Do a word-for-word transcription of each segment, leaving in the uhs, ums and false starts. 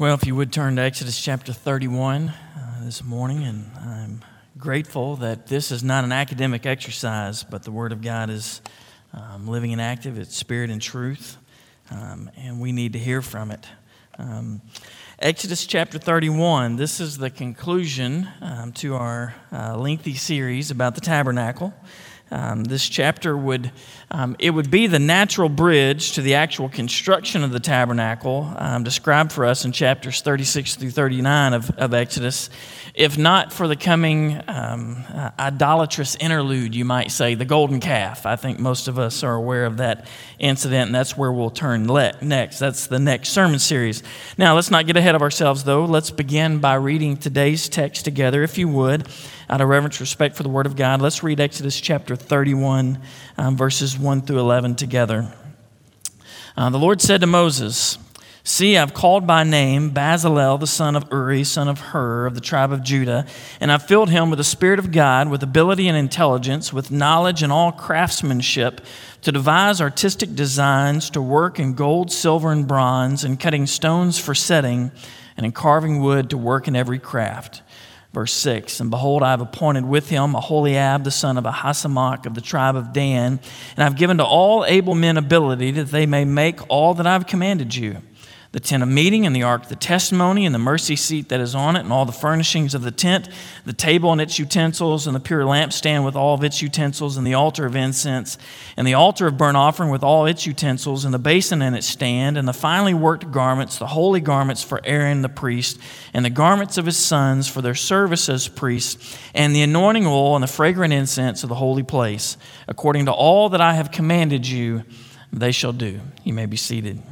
Well, if you would turn to Exodus chapter thirty-one uh, this morning, and I'm grateful that this is not an academic exercise, but the Word of God is um, living and active, it's spirit and truth, um, and we need to hear from it. Um, Exodus chapter thirty-one, this is the conclusion um, to our uh, lengthy series about the tabernacle. Um, this chapter would, um, it would be the natural bridge to the actual construction of the tabernacle um, described for us in chapters thirty-six through thirty-nine of, of Exodus, if not for the coming um, uh, idolatrous interlude, you might say, the golden calf. I think most of us are aware of that incident, and that's where we'll turn le- next. That's the next sermon series. Now, let's not get ahead of ourselves, though. Let's begin by reading today's text together, if you would. Out of reverence, respect for the Word of God, let's read Exodus chapter thirty-one, um, verses one through eleven together. Uh, the Lord said to Moses, "See, I've called by name Bezalel, the son of Uri, son of Hur, of the tribe of Judah, and I've filled him with the Spirit of God, with ability and intelligence, with knowledge and all craftsmanship, to devise artistic designs, to work in gold, silver, and bronze, in cutting stones for setting, and in carving wood, to work in every craft." Verse six, "And behold, I have appointed with him Aholiab, the son of Ahisamach, of the tribe of Dan, and I've given to all able men ability, that they may make all that I've commanded you: the tent of meeting, and the ark of the testimony, and the mercy seat that is on it, and all the furnishings of the tent, the table and its utensils, and the pure lampstand with all of its utensils, and the altar of incense, and the altar of burnt offering with all its utensils, and the basin and its stand, and the finely worked garments, the holy garments for Aaron the priest, and the garments of his sons for their service as priests, and the anointing oil and the fragrant incense of the holy place. According to all that I have commanded you, they shall do." You may be seated.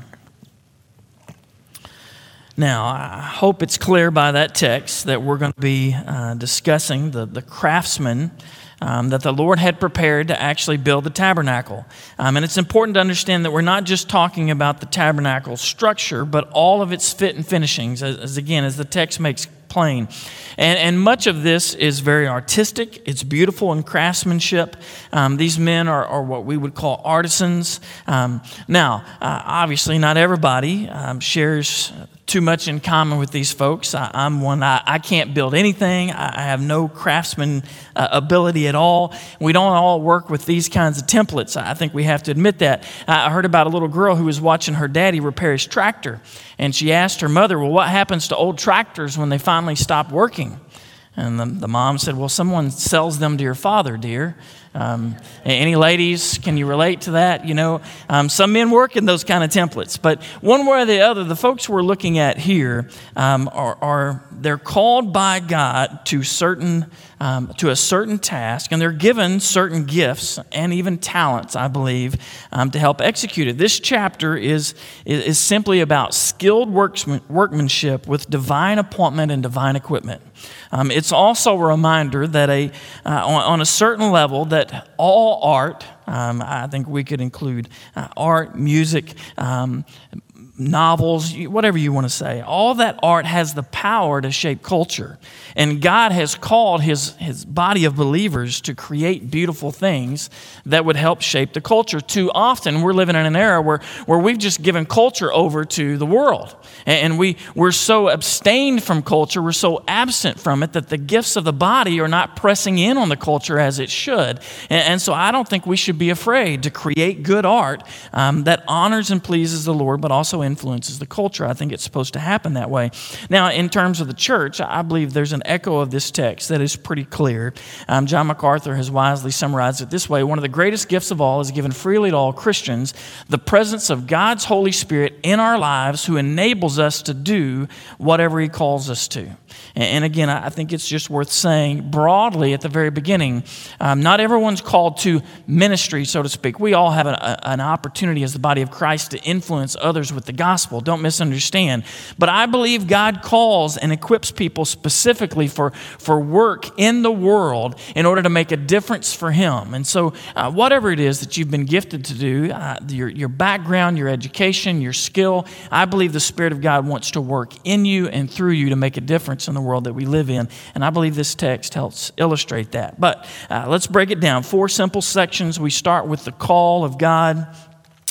Now, I hope it's clear by that text that we're going to be uh, discussing the, the craftsmen um, that the Lord had prepared to actually build the tabernacle. Um, and it's important to understand that we're not just talking about the tabernacle structure, but all of its fit and finishings, as, as again, as the text makes plain. And, and much of this is very artistic. It's beautiful in craftsmanship. Um, these men are, are what we would call artisans. Um, now, uh, obviously, not everybody um, shares too much in common with these folks. I, I'm one, I, I can't build anything. I, I have no craftsman uh, ability at all. We don't all work with these kinds of templates. I think we have to admit that. I heard about a little girl who was watching her daddy repair his tractor, and she asked her mother, "Well, what happens to old tractors when they finally stop working?" And the, the mom said, "Well, someone sells them to your father, dear." Um, any ladies, can you relate to that? You know, um, some men work in those kind of templates, but one way or the other, the folks we're looking at here um, are, are they're called by God to certain um, to a certain task, and they're given certain gifts and even talents, I believe, um, to help execute it. This chapter is is, is simply about skilled worksman, workmanship with divine appointment and divine equipment. Um, it's also a reminder that a uh, on, on a certain level that all art, um, I think we could include uh, art, music, um, novels, whatever you want to say, all that art has the power to shape culture. And God has called his, his body of believers to create beautiful things that would help shape the culture. Too often, we're living in an era where, where we've just given culture over to the world. And we, we're so abstained from culture, we're so absent from it, that the gifts of the body are not pressing in on the culture as it should. And, and so I don't think we should be afraid to create good art um, that honors and pleases the Lord, but also influences the culture. I think it's supposed to happen that way. Now, in terms of the church, I believe there's an echo of this text that is pretty clear. Um, John MacArthur has wisely summarized it this way: one of the greatest gifts of all is given freely to all Christians, the presence of God's Holy Spirit in our lives, who enables us to do whatever he calls us to. And again, I think it's just worth saying broadly at the very beginning, um, not everyone's called to ministry, so to speak. We all have an, a, an opportunity as the body of Christ to influence others with the gospel. Don't misunderstand. But I believe God calls and equips people specifically for, for work in the world in order to make a difference for him. And so uh, whatever it is that you've been gifted to do, uh, your, your background, your education, your skill, I believe the Spirit of God wants to work in you and through you to make a difference in the world that we live in. And I believe this text helps illustrate that. But uh, let's break it down. Four simple sections. We start with the call of God.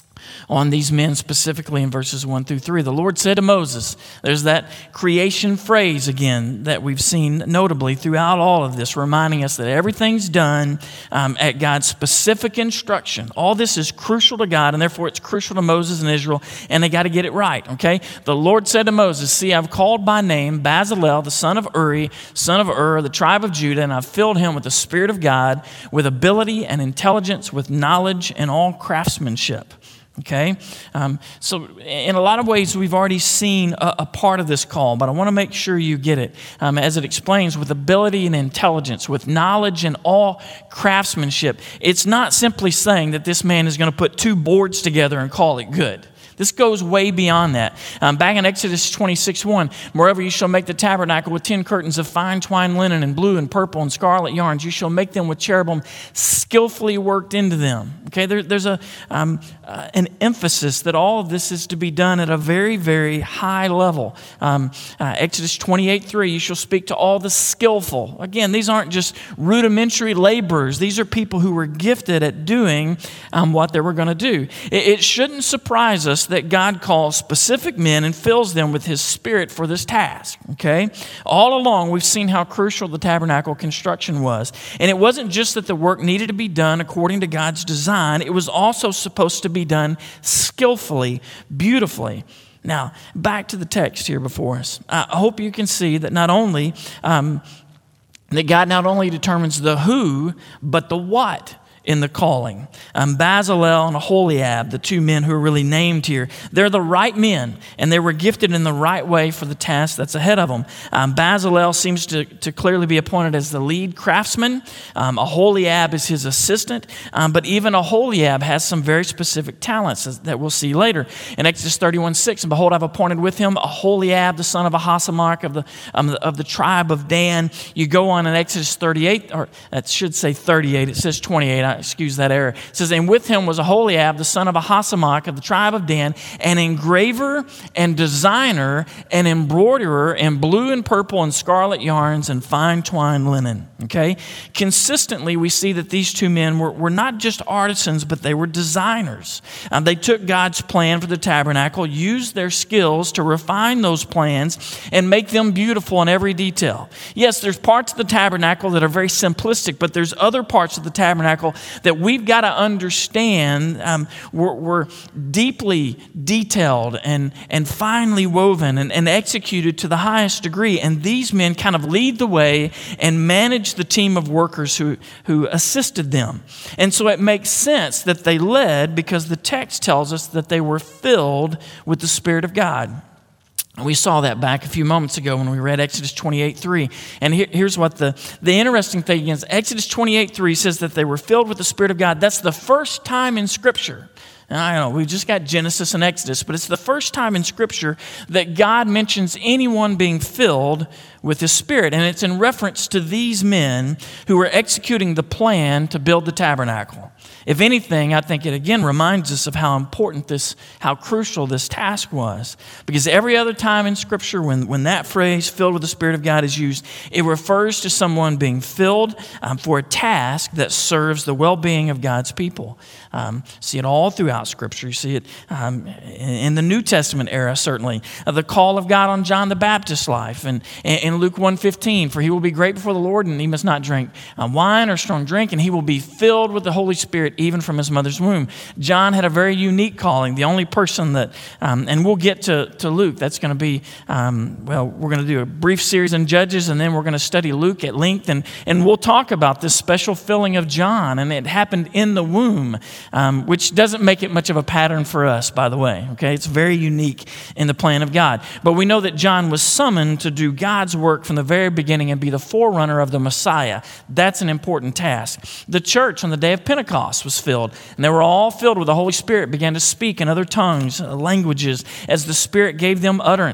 on these men specifically in verses one through three. The Lord said to Moses, there's that creation phrase again that we've seen notably throughout all of this, reminding us that everything's done um, at God's specific instruction. All this is crucial to God, and therefore it's crucial to Moses and Israel, and they got to get it right, okay? The Lord said to Moses, see, I've called by name Bezalel, the son of Uri, son of Ur, the tribe of Judah, and I've filled him with the Spirit of God, with ability and intelligence, with knowledge and all craftsmanship. Okay, um, so in a lot of ways, we've already seen a, a part of this call, but I want to make sure you get it. Um, as it explains, with ability and intelligence, with knowledge and all craftsmanship, it's not simply saying that this man is going to put two boards together and call it good. This goes way beyond that. Um, back in Exodus twenty-six one, moreover, you shall make the tabernacle with ten curtains of fine twined linen and blue and purple and scarlet yarns. You shall make them with cherubim skillfully worked into them. Okay, there, there's a um, uh, an emphasis that all of this is to be done at a very, very high level. Um, uh, Exodus twenty-eight three, you shall speak to all the skillful. Again, these aren't just rudimentary laborers. These are people who were gifted at doing um, what they were going to do. It, it shouldn't surprise us that God calls specific men and fills them with his Spirit for this task, okay? All along, we've seen how crucial the tabernacle construction was. And it wasn't just that the work needed to be done according to God's design. It was also supposed to be done skillfully, beautifully. Now, back to the text here before us. I hope you can see that not only, um, that God not only determines the who, but the what in the calling. Um, Bezalel and Aholiab, the two men who are really named here, they're the right men, and they were gifted in the right way for the task that's ahead of them. Um, Bezalel seems to, to clearly be appointed as the lead craftsman. Um, Aholiab is his assistant, um, but even Aholiab has some very specific talents that we'll see later. In Exodus thirty-one six, and behold, I've appointed with him Aholiab, the son of Ahisamach of the, um, of the tribe of Dan. You go on in Exodus thirty-eight, or it should say thirty-eight, it says twenty-eight, I excuse that error. It says, and with him was Aholiab, the son of Ahisamach of the tribe of Dan, an engraver and designer and embroiderer in blue and purple and scarlet yarns and fine twined linen. Okay? Consistently, we see that these two men were, were not just artisans, but they were designers. Um, they took God's plan for the tabernacle, used their skills to refine those plans and make them beautiful in every detail. Yes, there's parts of the tabernacle that are very simplistic, but there's other parts of the tabernacle that we've got to understand um, were, were deeply detailed and, and finely woven and, and executed to the highest degree. And these men kind of lead the way and manage the team of workers who, who assisted them. And so it makes sense that they led, because the text tells us that they were filled with the Spirit of God. We saw that back a few moments ago when we read Exodus twenty-eight three. And here, here's what the, the interesting thing is. Exodus twenty-eight three says that they were filled with the Spirit of God. That's the first time in Scripture. And I know, we just got Genesis and Exodus, but it's the first time in Scripture that God mentions anyone being filled with His Spirit. And it's in reference to these men who were executing the plan to build the tabernacle. If anything, I think it again reminds us of how important this, how crucial this task was. Because every other time in Scripture, when, when that phrase, filled with the Spirit of God, is used, it refers to someone being filled um, for a task that serves the well-being of God's people. Um, see it all throughout Scripture. You see it um, in the New Testament era, certainly. Uh, the call of God on John the Baptist's life. And in Luke one fifteen, for he will be great before the Lord, and he must not drink uh, wine or strong drink, and he will be filled with the Holy Spirit even from his mother's womb. John had a very unique calling, the only person that, um, and we'll get to, to Luke. That's going to be, um, well, we're going to do a brief series on Judges, and then we're going to study Luke at length, and, and we'll talk about this special filling of John, and it happened in the womb. Um, which doesn't make it much of a pattern for us, by the way. Okay, it's very unique in the plan of God. But we know that John was summoned to do God's work from the very beginning and be the forerunner of the Messiah. That's an important task. The church on the day of Pentecost was filled, and they were all filled with the Holy Spirit, began to speak in other tongues, uh, languages, as the Spirit gave them utterance.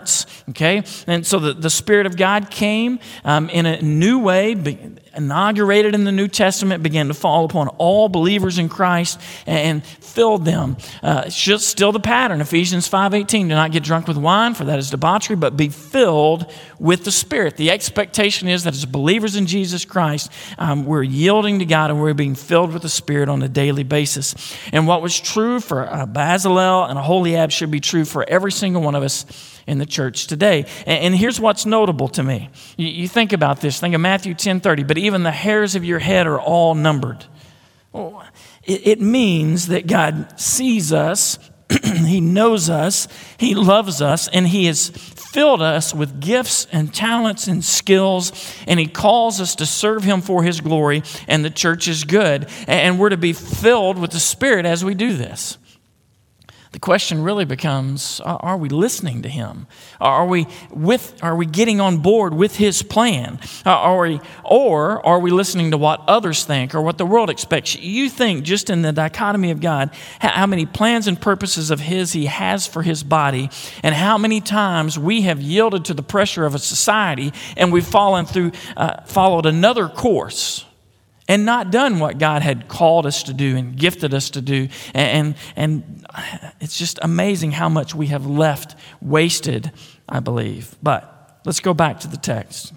Okay? And so the, the Spirit of God came um, in a new way, be, inaugurated in the New Testament, began to fall upon all believers in Christ and, and filled them. Uh, it's just still the pattern. Ephesians five eighteen, do not get drunk with wine, for that is debauchery, but be filled with the Spirit. The expectation is that as believers in Jesus Christ, um, we're yielding to God and we're being filled with the Spirit on a daily basis. And what was true for uh, Bezalel and Aholiab should be true for every single one of us in the church today. And, and here's what's notable to me. You, you think about this. Think of Matthew ten thirty. But even the hairs of your head are all numbered. Well, it, it means that God sees us, He knows us, He loves us, and He has filled us with gifts and talents and skills, and He calls us to serve Him for His glory, and the church is good. And we're to be filled with the Spirit as we do this. The question really becomes, are we listening to Him? Are we with? Are we getting on board with His plan? Are we, or are we listening to what others think or what the world expects? You think just in the dichotomy of God, how many plans and purposes of His He has for His body, and how many times we have yielded to the pressure of a society and we've fallen through, uh, followed another course, and not done what God had called us to do and gifted us to do. And, and it's just amazing how much we have left wasted, I believe. But let's go back to the text.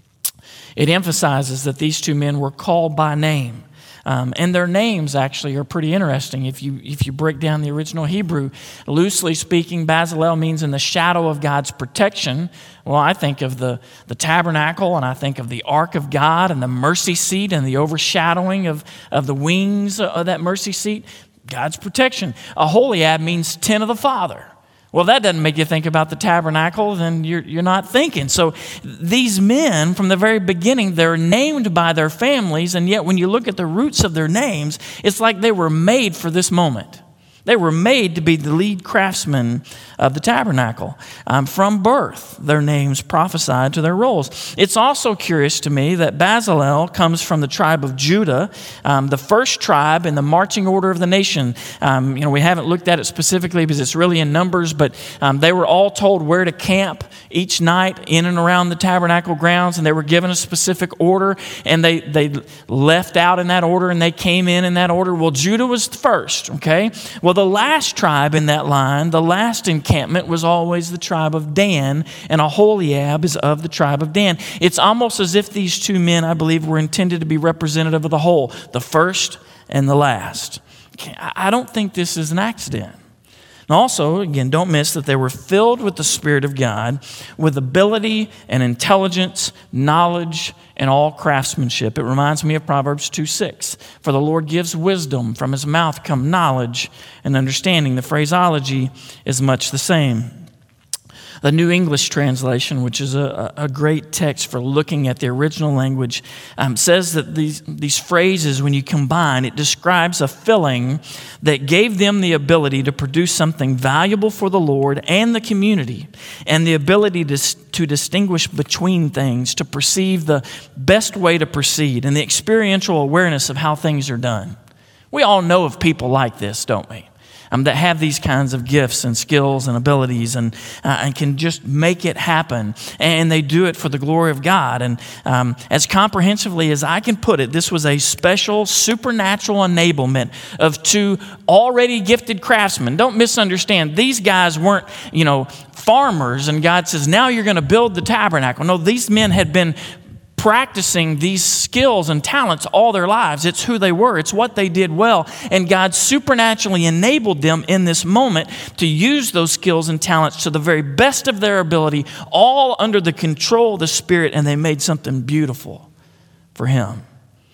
It emphasizes that these two men were called by name. Um, and their names actually are pretty interesting. If you if you break down the original Hebrew, loosely speaking, Bezalel means in the shadow of God's protection. Well, I think of the, the tabernacle, and I think of the ark of God and the mercy seat and the overshadowing of, of the wings of that mercy seat. God's protection. Aholiab means tent of the Father. Well, that doesn't make you think about the tabernacle, then you're, you're not thinking. So these men, from the very beginning, they're named by their families, and yet when you look at the roots of their names, it's like they were made for this moment. They were made to be the lead craftsmen of the tabernacle. Um, from birth, their names prophesied to their roles. It's also curious to me that Bezalel comes from the tribe of Judah, um, the first tribe in the marching order of the nation. Um, you know, we haven't looked at it specifically because it's really in Numbers, but um, they were all told where to camp each night in and around the tabernacle grounds, and they were given a specific order, and they, they left out in that order, and they came in in that order. Well, Judah was first, okay? Well, the last tribe in that line, the last encampment, was always the tribe of Dan, and Aholiab is of the tribe of Dan. It's almost as if these two men, I believe, were intended to be representative of the whole, the first and the last. I don't think this is an accident. And also, again, don't miss that they were filled with the Spirit of God, with ability and intelligence, knowledge, and all craftsmanship. It reminds me of Proverbs two six. For the Lord gives wisdom, from His mouth come knowledge and understanding. The phraseology is much the same. The New English Translation, which is a, a great text for looking at the original language, um, says that these, these phrases, when you combine, it describes a filling that gave them the ability to produce something valuable for the Lord and the community, and the ability to, to distinguish between things, to perceive the best way to proceed, and the experiential awareness of how things are done. We all know of people like this, don't we? Um, that have these kinds of gifts and skills and abilities and uh, and can just make it happen. And they do it for the glory of God. And um, as comprehensively as I can put it, this was a special supernatural enablement of two already gifted craftsmen. Don't misunderstand. These guys weren't, you know, farmers and God says, now you're going to build the tabernacle. No, these men had been practicing these skills and talents all their lives. It's who they were. It's what they did well. And God supernaturally enabled them in this moment to use those skills and talents to the very best of their ability, all under the control of the Spirit, and they made something beautiful for Him.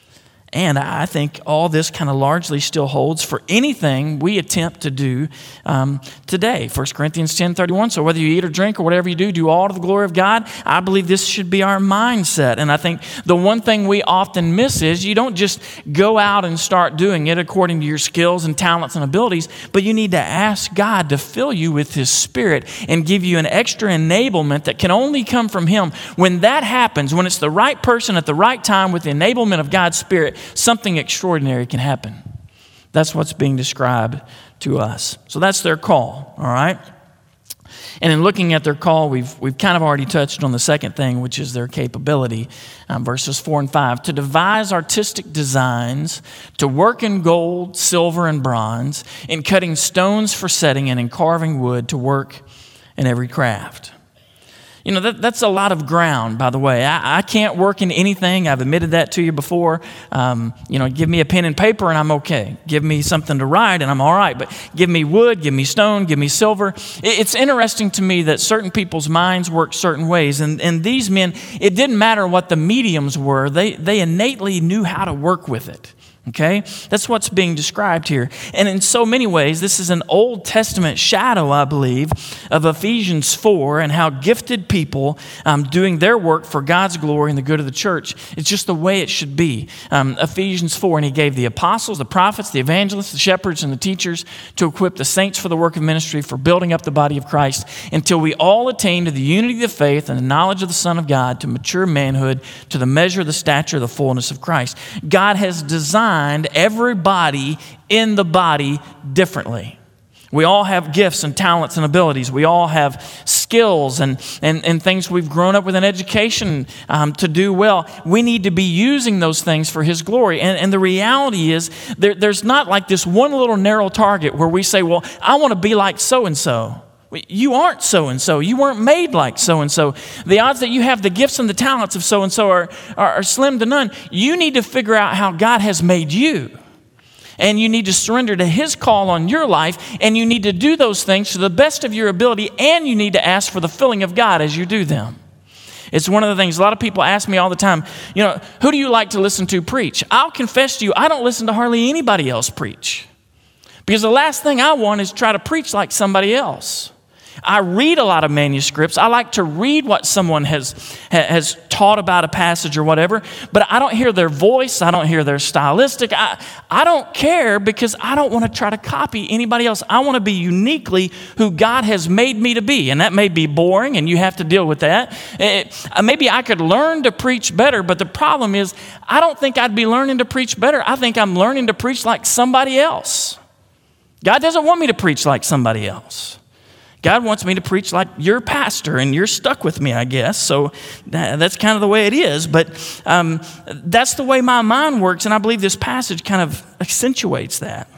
And I think all this kind of largely still holds for anything we attempt to do um, today. First Corinthians ten thirty-one, so whether you eat or drink or whatever you do, do all to the glory of God. I believe this should be our mindset. And I think the one thing we often miss is you don't just go out and start doing it according to your skills and talents and abilities, but you need to ask God to fill you with His Spirit and give you an extra enablement that can only come from Him. When that happens, when it's the right person at the right time with the enablement of God's Spirit, something extraordinary can happen. That's what's being described to us. So that's their call, all right? And in looking at their call, we've we've kind of already touched on the second thing, which is their capability, um, verses four and five, to devise artistic designs, to work in gold, silver, and bronze, in cutting stones for setting, and in carving wood, to work in every craft. You know, that, that's a lot of ground, by the way. I, I can't work in anything. I've admitted that to you before. Um, you know, give me a pen and paper and I'm okay. Give me something to write and I'm all right. But give me wood, give me stone, give me silver. It, it's interesting to me that certain people's minds work certain ways. And, and these men, it didn't matter what the mediums were. They, they innately knew how to work with it. Okay? That's what's being described here. And in so many ways, this is an Old Testament shadow, I believe, of Ephesians four and how gifted people um, doing their work for God's glory and the good of the church. It's just the way it should be. Um, Ephesians four, and he gave the apostles, the prophets, the evangelists, the shepherds, and the teachers to equip the saints for the work of ministry, for building up the body of Christ, until we all attain to the unity of the faith and the knowledge of the Son of God, to mature manhood, to the measure of the stature of the fullness of Christ. God has designed everybody in the body differently. We all have gifts and talents and abilities. We all have skills and, and, and things we've grown up with in education um, to do well. We need to be using those things for His glory. And, and the reality is there, there's not like this one little narrow target where we say, well, I want to be like so-and-so. You aren't so-and-so. You weren't made like so-and-so. The odds that you have the gifts and the talents of so-and-so are, are, are slim to none. You need to figure out how God has made you. And you need to surrender to His call on your life. And you need to do those things to the best of your ability. And you need to ask for the filling of God as you do them. It's one of the things, a lot of people ask me all the time, you know, who do you like to listen to preach? I'll confess to you, I don't listen to hardly anybody else preach. Because the last thing I want is try to preach like somebody else. I read a lot of manuscripts. I like to read what someone has has taught about a passage or whatever, but I don't hear their voice. I don't hear their stylistic. I, I don't care because I don't want to try to copy anybody else. I want to be uniquely who God has made me to be, and that may be boring, and you have to deal with that. It, maybe I could learn to preach better, but the problem is I don't think I'd be learning to preach better. I think I'm learning to preach like somebody else. God doesn't want me to preach like somebody else. God wants me to preach like your pastor, and you're stuck with me, I guess. So that's kind of the way it is. But um, that's the way my mind works, and I believe this passage kind of accentuates that.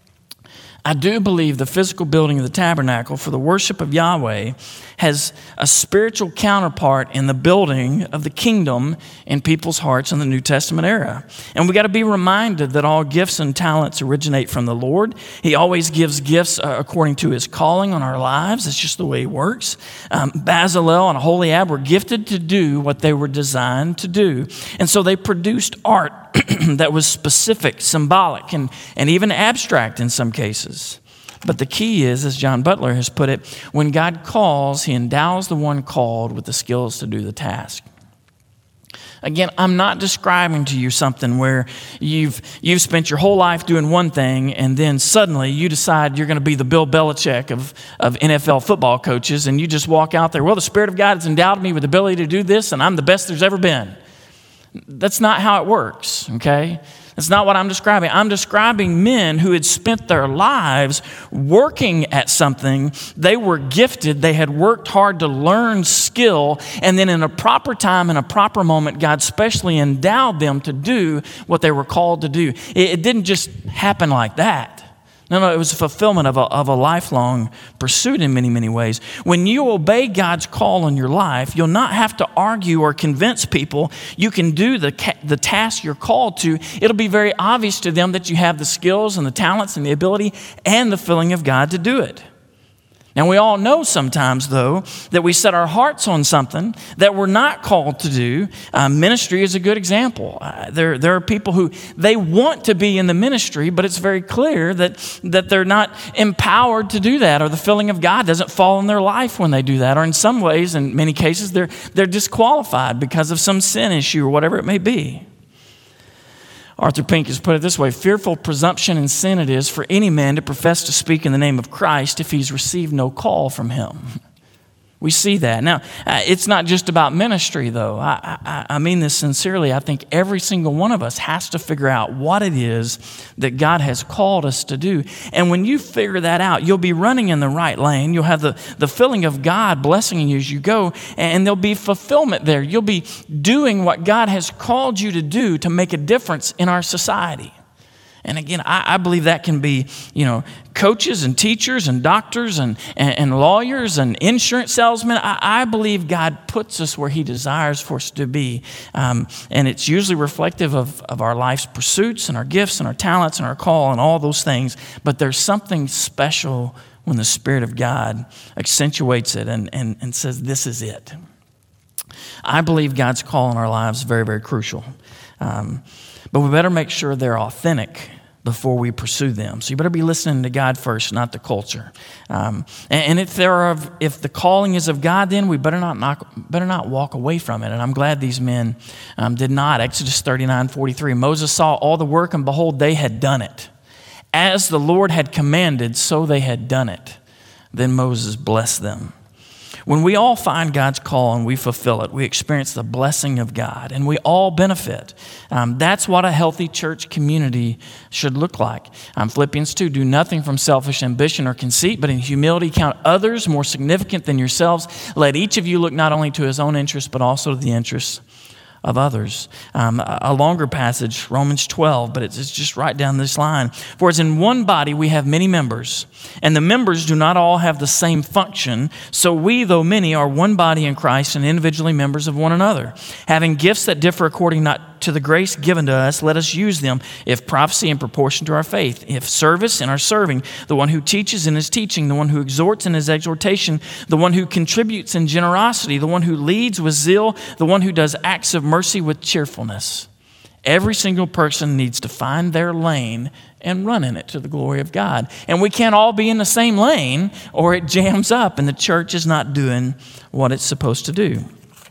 I do believe the physical building of the tabernacle for the worship of Yahweh has a spiritual counterpart in the building of the kingdom in people's hearts in the New Testament era. And we got to be reminded that all gifts and talents originate from the Lord. He always gives gifts uh, according to His calling on our lives. It's just the way He works. Um, Bezalel and Aholiab were gifted to do what they were designed to do. And so they produced art that was specific, symbolic, and, and even abstract in some cases. But the key is, as John Butler has put it, when God calls, He endows the one called with the skills to do the task. Again, I'm not describing to you something where you've you've spent your whole life doing one thing and then suddenly you decide you're going to be the Bill Belichick of, of N F L football coaches, and you just walk out there, well, the Spirit of God has endowed me with the ability to do this, and I'm the best there's ever been. That's not how it works, okay? That's not what I'm describing. I'm describing men who had spent their lives working at something. They were gifted. They had worked hard to learn skill. And then in a proper time, in a proper moment, God specially endowed them to do what they were called to do. It, it didn't just happen like that. No, no, it was a fulfillment of a, of a lifelong pursuit in many, many ways. When you obey God's call on your life, you'll not have to argue or convince people. You can do the, the task you're called to. It'll be very obvious to them that you have the skills and the talents and the ability and the filling of God to do it. And we all know sometimes, though, that we set our hearts on something that we're not called to do. Uh, ministry is a good example. Uh, there, there are people who, they want to be in the ministry, but it's very clear that, that they're not empowered to do that, or the filling of God doesn't fall in their life when they do that. Or in some ways, in many cases, they're, they're disqualified because of some sin issue or whatever it may be. Arthur Pink has put it this way: fearful presumption and sin it is for any man to profess to speak in the name of Christ if he's received no call from Him. We see that. Now, uh, it's not just about ministry, though. I, I, I mean this sincerely. I think every single one of us has to figure out what it is that God has called us to do. And when you figure that out, you'll be running in the right lane. You'll have the, the feeling of God blessing you as you go, and there'll be fulfillment there. You'll be doing what God has called you to do to make a difference in our society. And again, I, I believe that can be, you know, coaches and teachers and doctors and, and, and lawyers and insurance salesmen. I, I believe God puts us where he desires for us to be. Um, and it's usually reflective of, of our life's pursuits and our gifts and our talents and our call and all those things. But there's something special when the Spirit of God accentuates it and, and, and says, this is it. I believe God's call in our lives is very, very crucial. Um, But we better make sure they're authentic before we pursue them. So you better be listening to God first, not the culture. Um, and, and if there are, if the calling is of God, then we better not knock, better not walk away from it. And I'm glad these men um, did not. Exodus thirty-nine forty-three. Moses saw all the work, and behold, they had done it. As the Lord had commanded, so they had done it. Then Moses blessed them. When we all find God's call and we fulfill it, we experience the blessing of God, and we all benefit. Um, that's what a healthy church community should look like. Um, Philippians two, do nothing from selfish ambition or conceit, but in humility count others more significant than yourselves. Let each of you look not only to his own interests, but also to the interests of others. Um, a longer passage, Romans twelve, but it's just right down this line. For as in one body we have many members, and the members do not all have the same function, so we, though many, are one body in Christ and individually members of one another. Having gifts that differ according not to the grace given to us, let us use them. If prophecy, in proportion to our faith. If service, in our serving. The one who teaches in his teaching. The one who exhorts in his exhortation. The one who contributes in generosity. The one who leads with zeal. The one who does acts of mercy with cheerfulness. Every single person needs to find their lane and run in it to the glory of God. And we can't all be in the same lane, or it jams up and the church is not doing what it's supposed to do.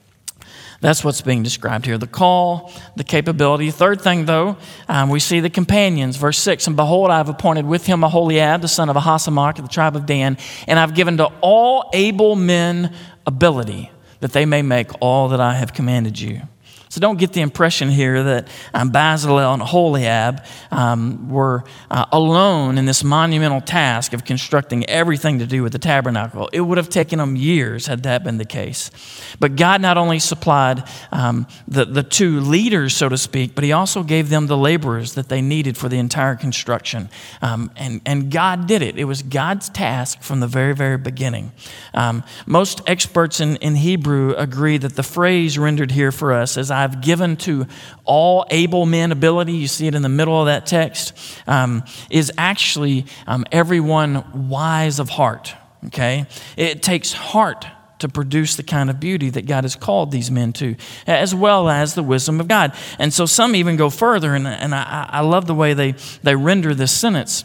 That's what's being described here. The call, the capability. Third thing, though, um, we see the companions. Verse six, and behold, I have appointed with him Aholiab, the son of Ahisamach, of the tribe of Dan, and I've given to all able men ability, that they may make all that I have commanded you. So don't get the impression here that um, Bezalel and Aholiab um, were uh, alone in this monumental task of constructing everything to do with the tabernacle. It would have taken them years had that been the case. But God not only supplied um, the, the two leaders, so to speak, but he also gave them the laborers that they needed for the entire construction. Um, and, and God did it. It was God's task from the very, very beginning. Um, most experts in, in Hebrew agree that the phrase rendered here for us as I've given to all able men ability, you see it in the middle of that text, um, is actually um, everyone wise of heart, okay? It takes heart to produce the kind of beauty that God has called these men to, as well as the wisdom of God. And so some even go further, and, and I, I love the way they, they render this sentence.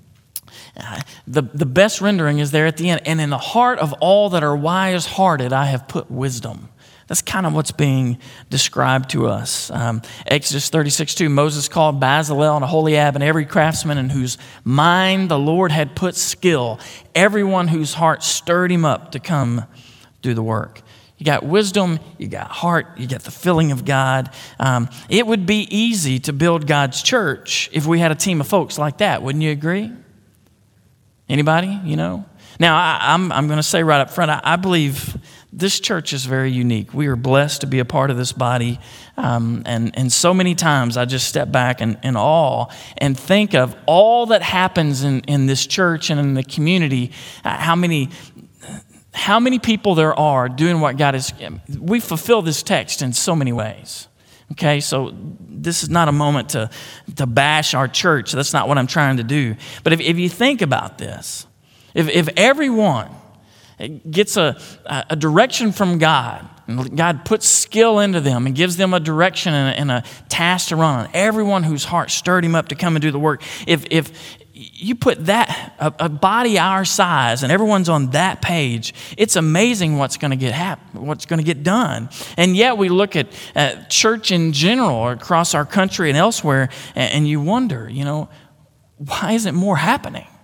Uh, the, the best rendering is there at the end, and in the heart of all that are wise-hearted, I have put wisdom. That's kind of what's being described to us. Um, Exodus thirty-six two, Moses called Bezalel and Aholiab and every craftsman in whose mind the Lord had put skill, everyone whose heart stirred him up to come do the work. You got wisdom, you got heart, you got the filling of God. Um, it would be easy to build God's church if we had a team of folks like that. Wouldn't you agree? Anybody, you know? Now, I, I'm, I'm going to say right up front, I, I believe this church is very unique. We are blessed to be a part of this body. Um, and, and so many times I just step back in, in awe and think of all that happens in, in this church and in the community, uh, how many how many people there are doing what God is. We fulfill this text in so many ways. Okay, so this is not a moment to, to bash our church. That's not what I'm trying to do. But if, if you think about this, if, if everyone gets a, a direction from God, and God puts skill into them and gives them a direction and a, and a task to run on, everyone whose heart stirred him up to come and do the work, if if you put that, a, a body our size, and everyone's on that page, it's amazing what's going to get happen, what's going to get done. And yet we look at uh, church in general across our country and elsewhere, and, and you wonder, you know, why isn't more happening?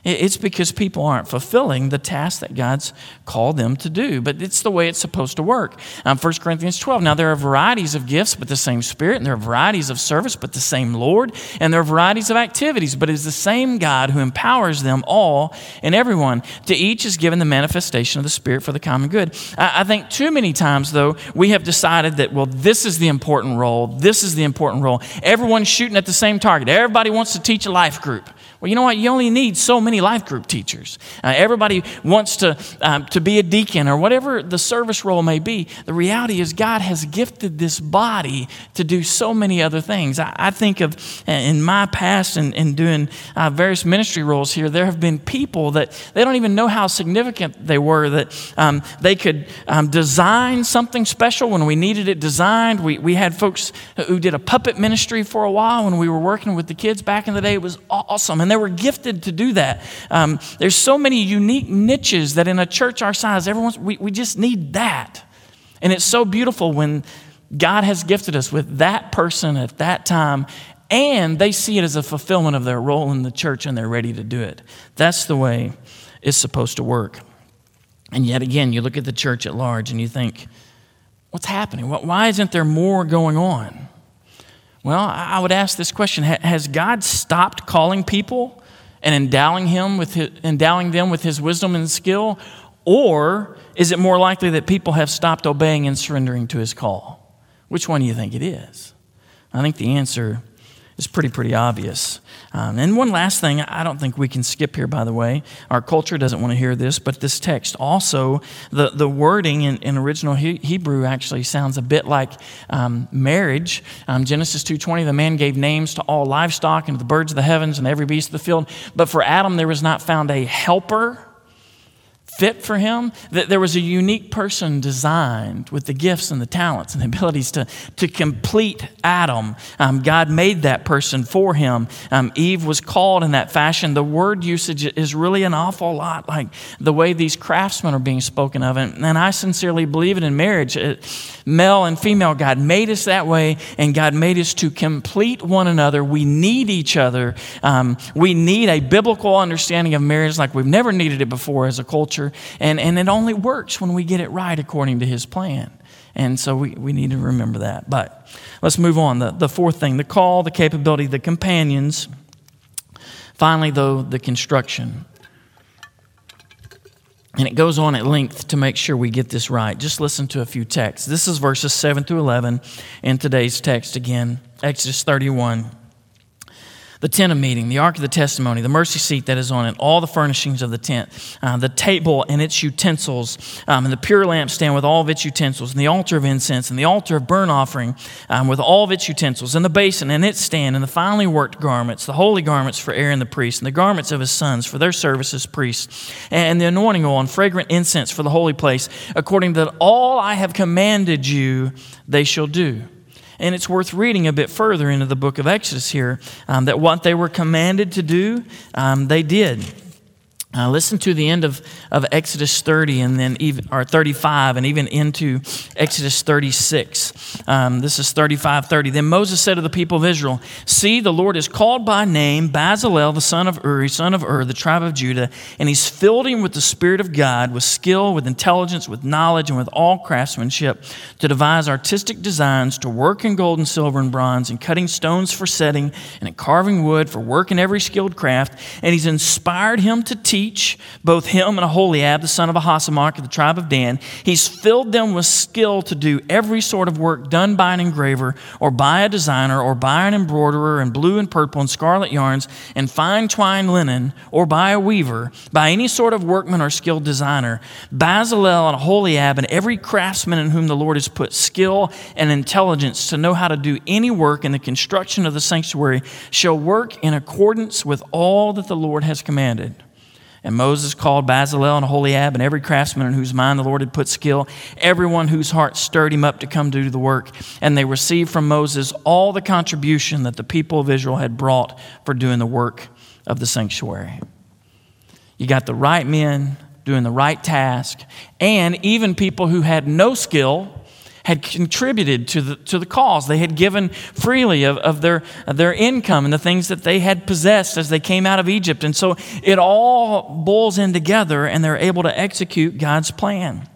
It's because people aren't fulfilling the task that God's called them to do. But it's the way it's supposed to work. Um, First Corinthians twelve, now there are varieties of gifts, but the same Spirit, and there are varieties of service, but the same Lord, and there are varieties of activities, but it is the same God who empowers them all and everyone. To each is given the manifestation of the Spirit for the common good. I, I think too many times, though, we have decided that, well, this is the important role, this is the important role. Everyone's shooting at the same target. Everybody wants to teach a life group. Well, you know what? You only need so many life group teachers. Uh, everybody wants to um, to be a deacon or whatever the service role may be. The reality is God has gifted this body to do so many other things. I, I think of uh, in my past and in, in doing uh, various ministry roles here, there have been people that they don't even know how significant they were, that um, they could um, design something special when we needed it designed. We, we had folks who did a puppet ministry for a while when we were working with the kids back in the day. It was awesome. And they were gifted to do that. Um, there's so many unique niches that in a church our size, everyone's, we, we just need that. And it's so beautiful when God has gifted us with that person at that time, and they see it as a fulfillment of their role in the church and they're ready to do it. That's the way it's supposed to work. And yet again, you look at the church at large and you think, what's happening? Why isn't there more going on? Well, I would ask this question. Has God stopped calling people and endowing him with his, endowing them with his wisdom and skill? Or is it more likely that people have stopped obeying and surrendering to his call? Which one do you think it is? I think the answer is pretty, pretty obvious. Um, and one last thing, I don't think we can skip here, by the way. Our culture doesn't want to hear this, but this text also, the, the wording in, in original he, Hebrew actually sounds a bit like um, marriage. Um, Genesis two twenty, the man gave names to all livestock and to the birds of the heavens and every beast of the field. But for Adam, there was not found a helper fit for him. That there was a unique person designed with the gifts and the talents and the abilities to, to complete Adam. Um, God made that person for him. Um, Eve was called in that fashion. The word usage is really an awful lot like the way these craftsmen are being spoken of. And, and I sincerely believe it in marriage. It, male and female, God made us that way, and God made us to complete one another. We need each other. Um, we need a biblical understanding of marriage like we've never needed it before as a culture. And, and it only works when we get it right according to his plan. And so we, we need to remember that. But let's move on. The, the fourth thing, the call, the capability, the companions. Finally, though, the construction. And it goes on at length to make sure we get this right. Just listen to a few texts. This is verses seven through eleven in today's text again. Exodus thirty-one. The tent of meeting, the ark of the testimony, the mercy seat that is on it, all the furnishings of the tent, uh, the table and its utensils, um, and the pure lampstand with all of its utensils, and the altar of incense, and the altar of burnt offering um, with all of its utensils, and the basin and its stand, and the finely worked garments, the holy garments for Aaron the priest, and the garments of his sons for their service as priests, and the anointing oil and fragrant incense for the holy place, according to all I have commanded you, they shall do. And it's worth reading a bit further into the book of Exodus here, um, that what they were commanded to do, um, they did. Uh, listen to the end of, of Exodus thirty and then even or thirty-five and even into Exodus thirty-six. Um, this is thirty-five thirty. Then Moses said to the people of Israel, "See, the Lord is called by name Bezalel, the son of Uri, son of Ur, the tribe of Judah, and he's filled him with the Spirit of God, with skill, with intelligence, with knowledge, and with all craftsmanship, to devise artistic designs, to work in gold and silver and bronze, and cutting stones for setting, and in carving wood, for work in every skilled craft. And he's inspired him to teach, both him and Aholiab, the son of Ahisamach of the tribe of Dan. He's filled them with skill to do every sort of work done by an engraver or by a designer or by an embroiderer in blue and purple and scarlet yarns and fine twined linen or by a weaver, by any sort of workman or skilled designer. Bezalel and Aholiab and every craftsman in whom the Lord has put skill and intelligence to know how to do any work in the construction of the sanctuary shall work in accordance with all that the Lord has commanded." And Moses called Bezalel and Aholiab and every craftsman in whose mind the Lord had put skill, everyone whose heart stirred him up to come do the work. And they received from Moses all the contribution that the people of Israel had brought for doing the work of the sanctuary. You got the right men doing the right task, and even people who had no skill had contributed to the, to the cause. They had given freely of, of, their, of their income and the things that they had possessed as they came out of Egypt. And so it all boils in together, and they're able to execute God's plan.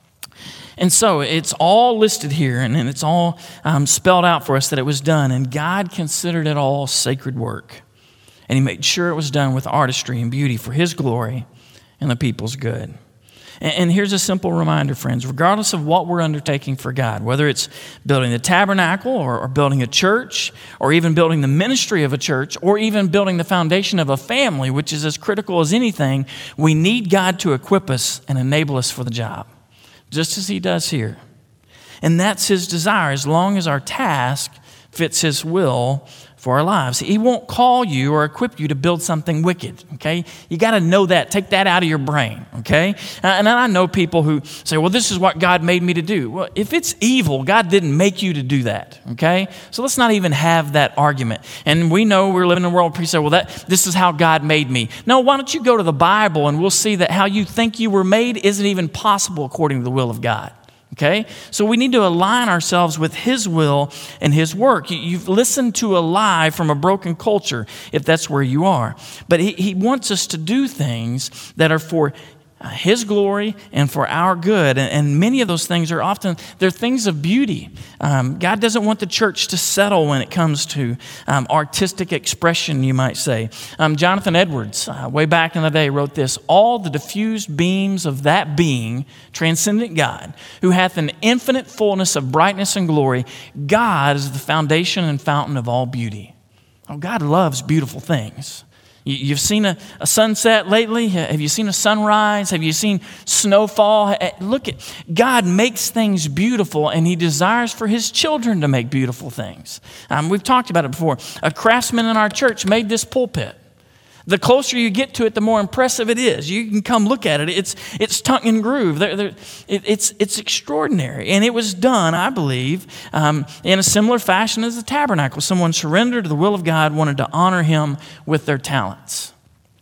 And so it's all listed here, and, and it's all um, spelled out for us that it was done. And God considered it all sacred work. And he made sure it was done with artistry and beauty for his glory and the people's good. And, and here's a simple reminder, friends. Regardless of what we're undertaking for God, whether it's building the tabernacle or, or building a church or even building the ministry of a church or even building the foundation of a family, which is as critical as anything, we need God to equip us and enable us for the job, just as he does here. And that's his desire, as long as our task fits his will for our lives. He won't call you or equip you to build something wicked, okay? You got to know that. Take that out of your brain, okay? And I know people who say, well, this is what God made me to do. Well, if it's evil, God didn't make you to do that, okay? So let's not even have that argument. And we know we're living in a world where people say, well, that, this is how God made me. No, why don't you go to the Bible and we'll see that how you think you were made isn't even possible according to the will of God. Okay? So we need to align ourselves with his will and his work. You've listened to a lie from a broken culture, if that's where you are. But he, he wants us to do things that are for his glory and for our good. And, and many of those things are often, they're things of beauty. Um, God doesn't want the church to settle when it comes to um, artistic expression, you might say. Um, Jonathan Edwards, uh, way back in the day, wrote this: all the diffused beams of that being, transcendent God, who hath an infinite fullness of brightness and glory, God is the foundation and fountain of all beauty. Oh, God loves beautiful things. You've seen a, a sunset lately? Have you seen a sunrise? Have you seen snowfall? Look at, God makes things beautiful, and he desires for his children to make beautiful things. Um, we've talked about it before. A craftsman in our church made this pulpit. The closer you get to it, the more impressive it is. You can come look at it. It's it's tongue and groove. They're, they're, it, it's it's extraordinary, and it was done, I believe, um, in a similar fashion as the tabernacle. Someone surrendered to the will of God, wanted to honor him with their talents,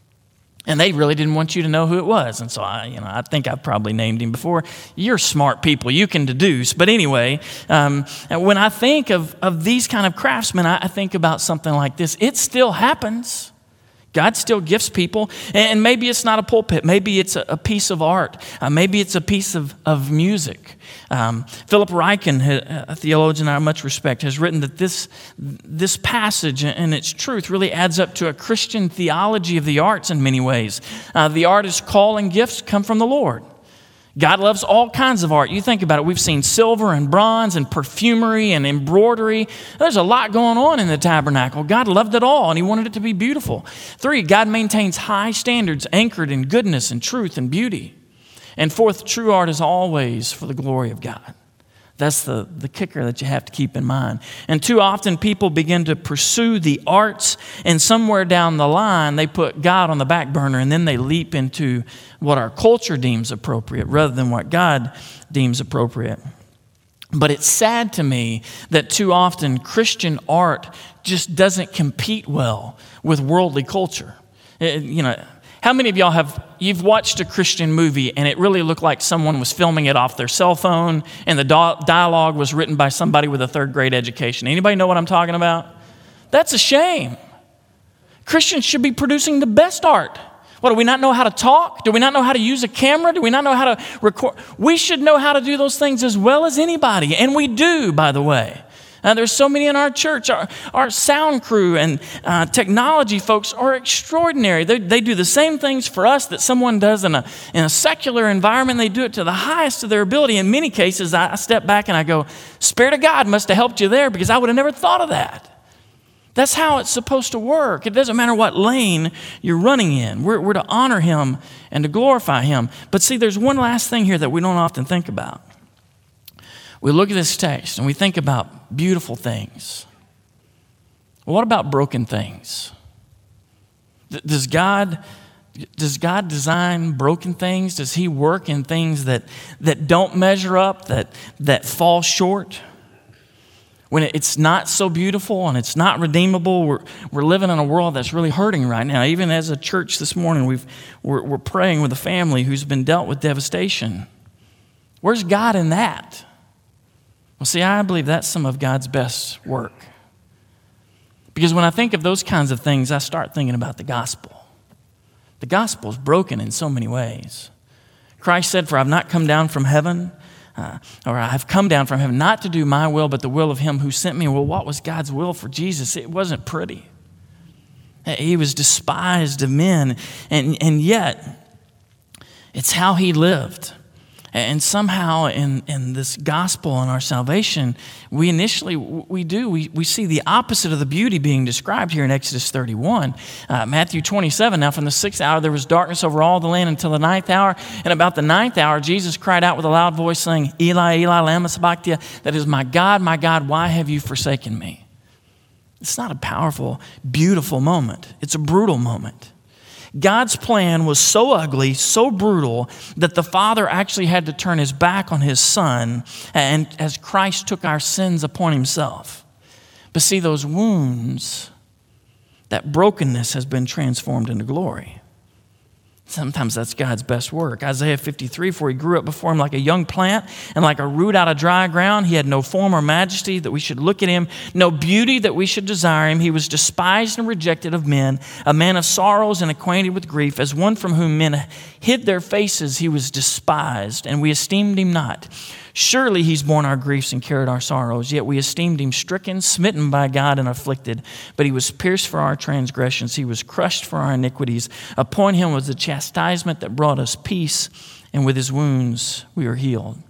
and they really didn't want you to know who it was. And so I, you know, I think I've probably named him before. You're smart people; you can deduce. But anyway, um, when I think of of these kind of craftsmen, I, I think about something like this. It still happens. God still gifts people, and maybe it's not a pulpit. Maybe it's a piece of art. Uh, maybe it's a piece of, of music. Um, Philip Ryken, a theologian I much respect, has written that this, this passage and its truth really adds up to a Christian theology of the arts in many ways. Uh, the artist's call and gifts come from the Lord. God loves all kinds of art. You think about it. We've seen silver and bronze and perfumery and embroidery. There's a lot going on in the tabernacle. God loved it all, and he wanted it to be beautiful. Three, God maintains high standards anchored in goodness and truth and beauty. And fourth, true art is always for the glory of God. That's the, the kicker that you have to keep in mind. And too often people begin to pursue the arts, and somewhere down the line they put God on the back burner, and then they leap into what our culture deems appropriate rather than what God deems appropriate. But it's sad to me that too often Christian art just doesn't compete well with worldly culture. It, you know, how many of y'all have, you've watched a Christian movie and it really looked like someone was filming it off their cell phone and the dialogue was written by somebody with a third grade education? Anybody know what I'm talking about? That's a shame. Christians should be producing the best art. What, do we not know how to talk? Do we not know how to use a camera? Do we not know how to record? We should know how to do those things as well as anybody, and we do, by the way. Uh, there's so many in our church. Our, our sound crew and uh, technology folks are extraordinary. They, they do the same things for us that someone does in a, in a secular environment. They do it to the highest of their ability. In many cases, I, I step back and I go, Spirit of God must have helped you there, because I would have never thought of that. That's how it's supposed to work. It doesn't matter what lane you're running in. We're, we're to honor him and to glorify him. But see, there's one last thing here that we don't often think about. We look at this text and we think about beautiful things. Well, what about broken things? Does God, does God design broken things? Does he work in things that, that don't measure up, that, that fall short? When it's not so beautiful and it's not redeemable, we're, we're living in a world that's really hurting right now. Even as a church this morning, we've, we're, we're praying with a family who's been dealt with devastation. Where's God in that? Well, see, I believe that's some of God's best work. Because when I think of those kinds of things, I start thinking about the gospel. The gospel is broken in so many ways. Christ said, "For I've not come down from heaven, uh, or I've come down from heaven not to do my will, but the will of him who sent me." Well, what was God's will for Jesus? It wasn't pretty. He was despised of men, and, and yet it's how he lived. And somehow in, in this gospel and our salvation, we initially, we do, we, we see the opposite of the beauty being described here in Exodus thirty-one. Uh, Matthew twenty-seven, "Now from the sixth hour there was darkness over all the land until the ninth hour. And about the ninth hour Jesus cried out with a loud voice saying, 'Eli, Eli, lama sabachthani,' that is, 'My God, my God, why have you forsaken me?'" It's not a powerful, beautiful moment. It's a brutal moment. God's plan was so ugly, so brutal, that the Father actually had to turn his back on his Son, and as Christ took our sins upon himself. But see, those wounds, that brokenness has been transformed into glory. Sometimes that's God's best work. Isaiah fifty-three, "For he grew up before him like a young plant and like a root out of dry ground. He had no form or majesty that we should look at him, no beauty that we should desire him. He was despised and rejected of men, a man of sorrows and acquainted with grief. As one from whom men hid their faces, he was despised, and we esteemed him not. Surely he's borne our griefs and carried our sorrows, yet we esteemed him stricken, smitten by God, and afflicted. But he was pierced for our transgressions. He was crushed for our iniquities. Upon him was the chastisement that brought us peace, and with his wounds we are healed."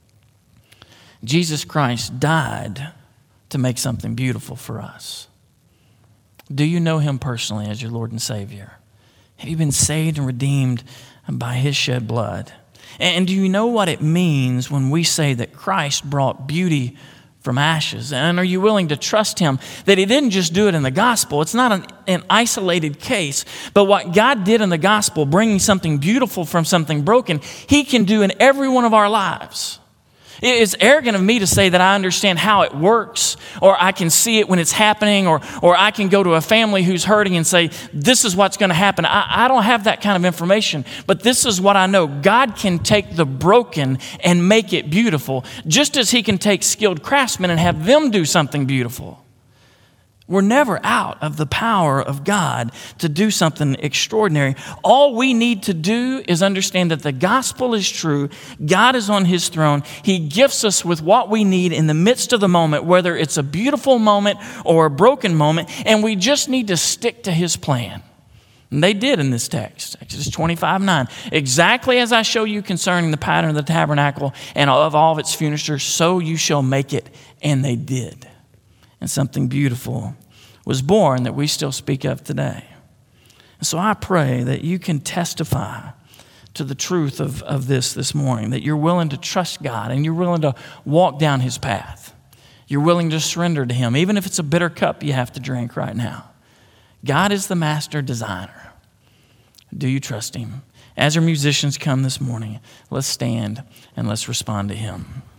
Jesus Christ died to make something beautiful for us. Do you know him personally as your Lord and Savior? Have you been saved and redeemed by his shed blood? And do you know what it means when we say that Christ brought beauty from ashes? And are you willing to trust him that he didn't just do it in the gospel? It's not an, an isolated case, but what God did in the gospel, bringing something beautiful from something broken, he can do in every one of our lives. It's arrogant of me to say that I understand how it works, or I can see it when it's happening, or, or I can go to a family who's hurting and say, this is what's going to happen. I, I don't have that kind of information, but this is what I know. God can take the broken and make it beautiful, just as he can take skilled craftsmen and have them do something beautiful. We're never out of the power of God to do something extraordinary. All we need to do is understand that the gospel is true. God is on his throne. He gifts us with what we need in the midst of the moment, whether it's a beautiful moment or a broken moment, and we just need to stick to his plan. And they did in this text, Exodus twenty-five nine. Exactly as I show you concerning the pattern of the tabernacle and of all of its furniture, so you shall make it. And they did. And something beautiful was born that we still speak of today. And so I pray that you can testify to the truth of, of this this morning, that you're willing to trust God and you're willing to walk down his path. You're willing to surrender to him, even if it's a bitter cup you have to drink right now. God is the master designer. Do you trust him? As our musicians come this morning, let's stand and let's respond to him.